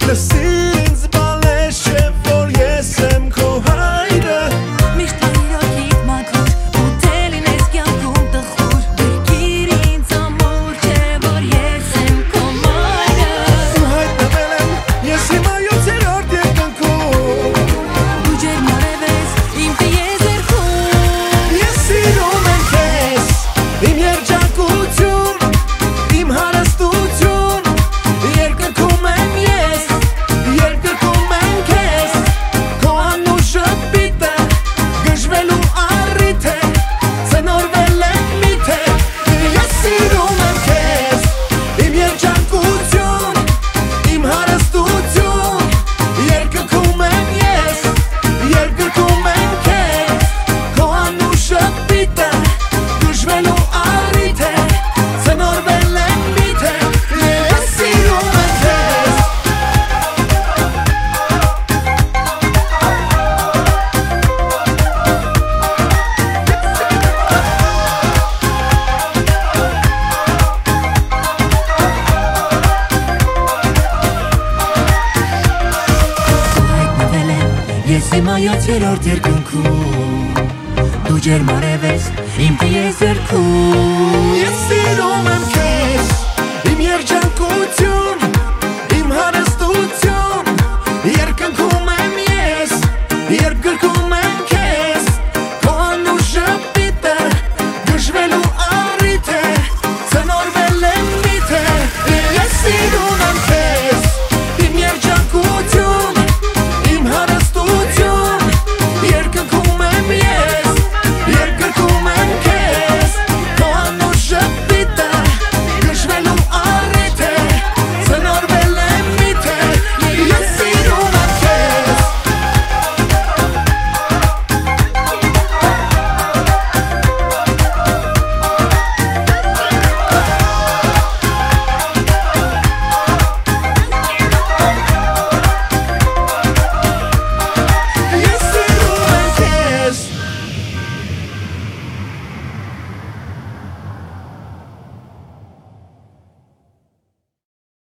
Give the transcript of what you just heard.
Լսինց բալես չէ, որ ես եմ քո հայրը Միշտ իրոքիդ մաքուր, ուտել ինես կյանքում տխուր Գրկիր ինձ ամուր չէ, որ ես եմ քո մայրը Ու հայտնվել եմ ես հիմա 7-րդ երկնքում Դու ջերմարև ես, իմ տիեզերքում Ես սիրում եմ քեզ, իմ երջանկություն, իմ հարստություն Երկնքում եմ ես, երկնքում եմ քեզ Քո անուշը պիտը, գժվելու առիթ է Ցնորվել եմ միթե Ես սիրում եմ քեզ, իմ երջանկություն, իմ հարստություն Երկնքում եմ ես, երկնքում եմ քեզ Քո անուշը պիտը, գժվելու առիթ է Ցնորվել եմ միթե Ես սիրում եմ քեզ Հայտնվել եմ, ես հիմա 7-րդ երկնքում Դու ջերմարև ես, իմ տիեզերքում Ես սիրում եմ քեզ